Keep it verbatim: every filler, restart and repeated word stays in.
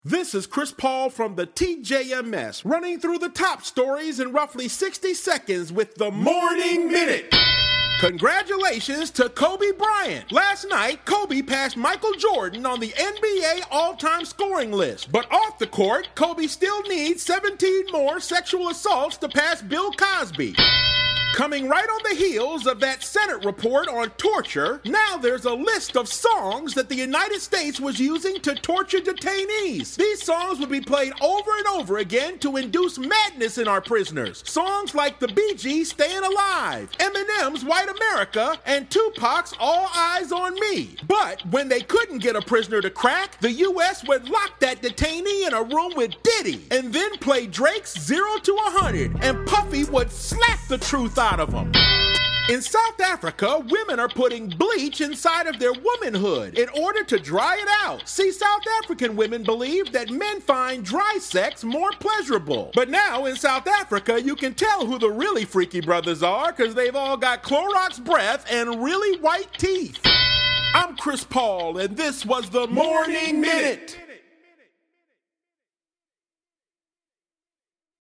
This is Chris Paul from the T J M S, running through the top stories in roughly sixty seconds with the Morning Minute. Congratulations to Kobe Bryant. Last night, Kobe passed Michael Jordan on the N B A all-time scoring list. But off the court, Kobe still needs seventeen more sexual assaults to pass Bill Cosby. Coming right on the heels of that Senate report on torture, now there's a list of songs that the United States was using to torture detainees. These songs would be played over and over again to induce madness in our prisoners. Songs like the Bee Gees' Staying Alive, Eminem's White America, and Tupac's All Eyes on Me. But when they couldn't get a prisoner to crack, the U S would lock that detainee in a room with Diddy, and then play Drake's Zero to one hundred, and Puffy would slap the truth out of them. In South Africa, women are putting bleach inside of their womanhood in order to dry it out. See, South African women believe that men find dry sex more pleasurable. But now in South Africa, you can tell who the really freaky brothers are because they've all got Clorox breath and really white teeth. I'm Chris Paul, and this was the Morning Minute.